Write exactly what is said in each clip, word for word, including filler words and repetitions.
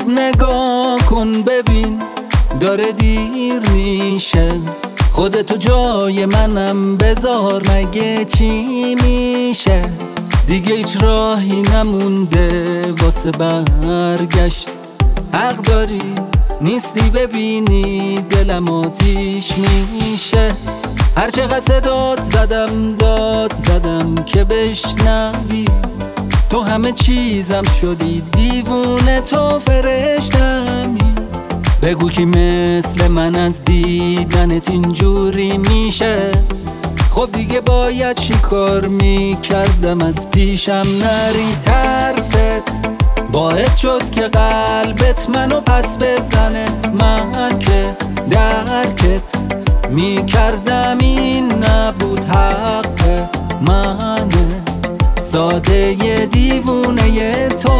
خوب نگاه کن ببین داره دیر میشه، خودتو جای منم بذار مگه چی میشه. دیگه هیچ راهی نمونده واسه برگشت، حق داری نیستی ببینی دلم آتیش میشه. هرچقدر صدات زدم داد زدم که بشنوی، تو همه چیزم شدی دیوونه تو فرشتمی. بگو کی مثل من از دیدنت اینجوری میشه، خب دیگه باید چی کار میکردم از پیشم نری. ترست باعث شد که قلبت منو پس بزنه، من که درکت میکردم این نبود حق منه، ساده دیوونه تو.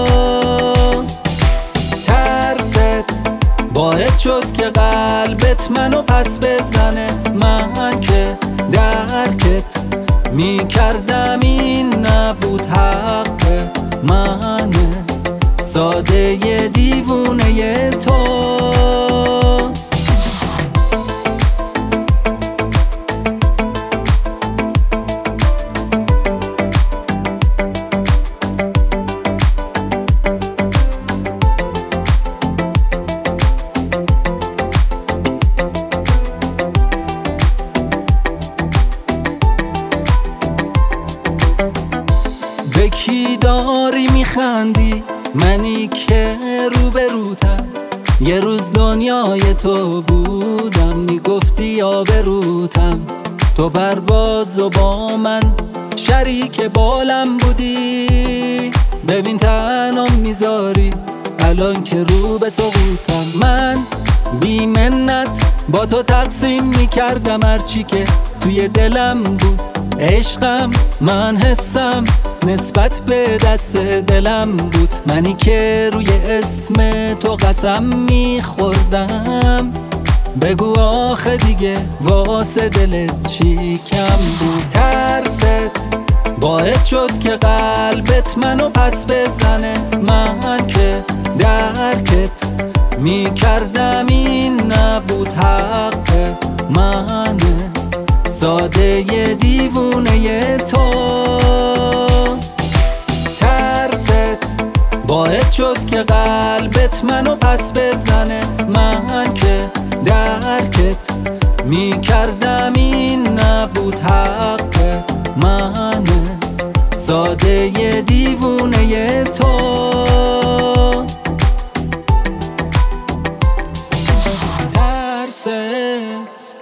ترست باعث شد که قلبت منو پس بزنه، من که درکت میکردم این نبود حق منه، ساده دیوونه تو. به کی داری میخندی؟ منی که روبروتم، یه روز دنیای تو بودم میگفتی آبروتم. تو پرواز و با من شریک بالم بودی، ببین تنم میذاری الان که رو به سقوطم. من بی منت با تو تقسیم میکردم هرچی که توی دلم بود، عشقم من حسم نسبت به دست دلم بود. منی که روی اسم تو قسم میخوردم، بگو آخه دیگه واسه دلت چی کم بود. ترست باعث شد که قلبت منو پس بزنه، من که درکت میکردم این نبود حق منه، ساده دیوونه تو. ترست باعث شد که قلبت منو پس بزنه، من که درکت میکردم این نبود حق منه، ساده دیوونه تو. ترست